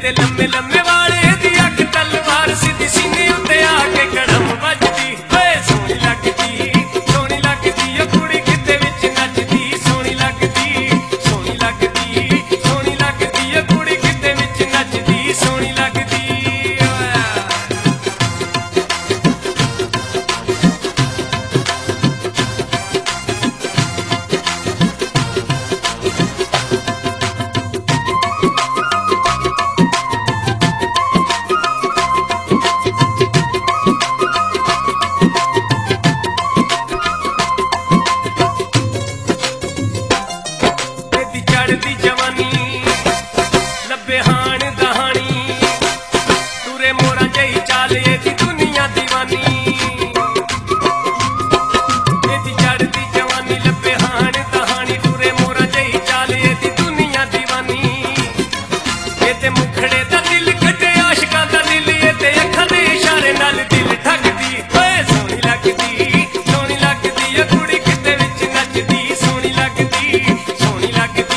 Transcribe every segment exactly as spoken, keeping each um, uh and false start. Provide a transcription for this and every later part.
ਇਹਦੇ ਲੰਮੇ ਲੰਮੇ ਵਾਲੇ ਦੀ ਅੱਖ ਤਲਵਾਰ ਸਿੱਧੀ ਸੀਨੇ ਉੱਤੇ ਆ ਕੇ ਕੜਮ ਵੱਜਦੀ ਓਏ ਸੋਹਣੀ ਲੱਗਦੀ ਸੋਹਣੀ ਲੱਗਦੀ ਓ ਕੁੜੀ ਕਿਤੇ ਵਿੱਚ ਨੱਚਦੀ ਸੋਹਣੀ ਲੱਗਦੀ ਸੋਹਣੀ ਲੱਗਦੀ ਸੋਹਣੀ ਲੱਗਦੀ ਓ ਕੁੜੀ ਕਿਤੇ ਵਿੱਚ ਨੱਚਦੀ ਸੋਹਣੀ ਲੱਗਦੀ चढ़ती जवानी लब्बे हाण दहानी तुरे मोरा जही चाल एदी दुनिया दीवानी एदी चढ़ती जवानी लब्बे हाण दहानी तुरे मोरा जही चाल एदी दुनिया दीवानी एते मुखड़े दा दिल कटे आशिकां दा दिल एते अखां दे इशारे नाल दिल ठगदी ओए सोहनी लगदी सोहनी लगदी ओ कुड़ी किते विच नचदी सोहनी लगदी सोहनी लगदी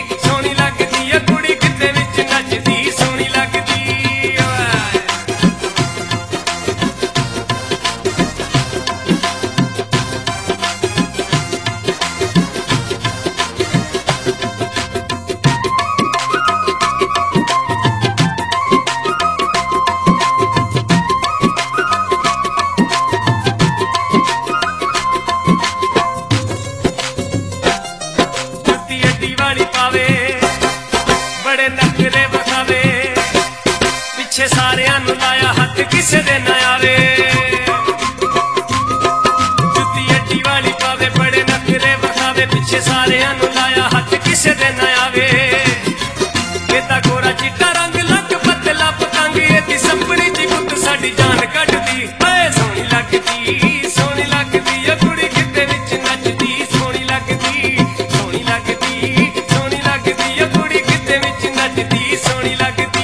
वाली पावे बड़े नखरे वखावे पिछे सारियां नूं लाया हथ किसे दे ना आवे जुत्ती अड्डी वाली पावे बड़े नखरे वखावे पिछे सारियां नूं लाया हथ किसे दे ना आवे एदा गोरा चिट्टा रंग लग पतला पतंग एदी संभनी दी गुੱਤ साडी जान कढदी ओए सोहनी लगदी सोहनी लगदी ओ कुड़ी किते विच नचदी सोहनी लगदी सोहनी लगदी सोहनी लगदी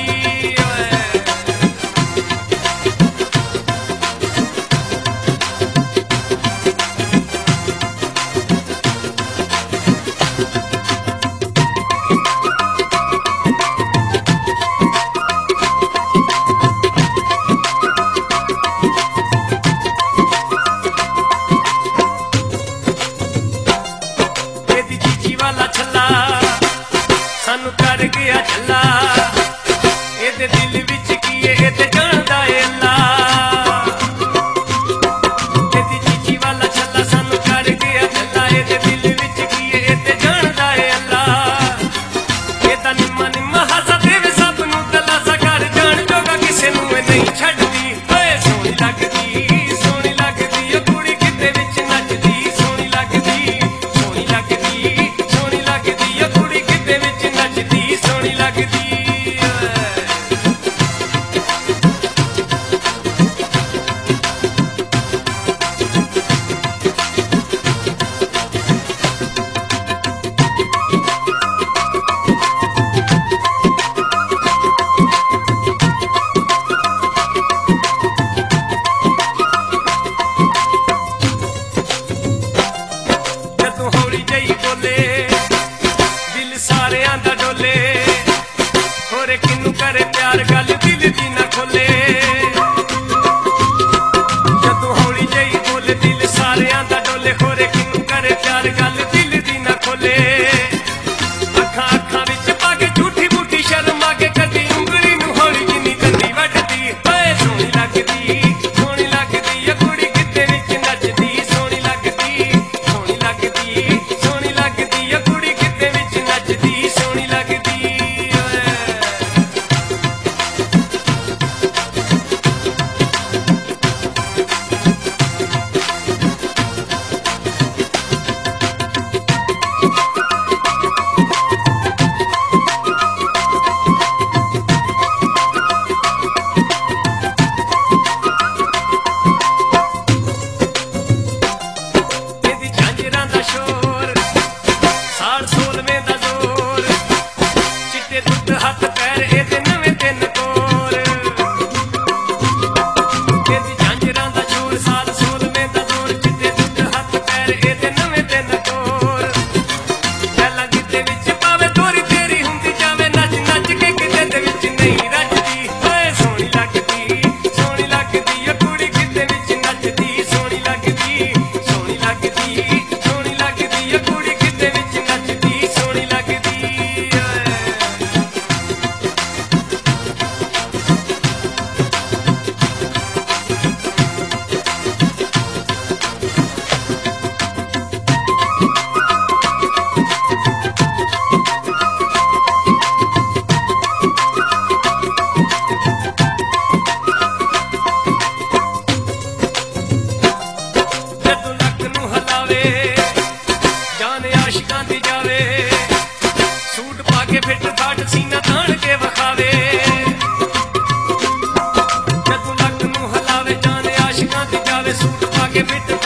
ਕੇ ਮਿੱਟ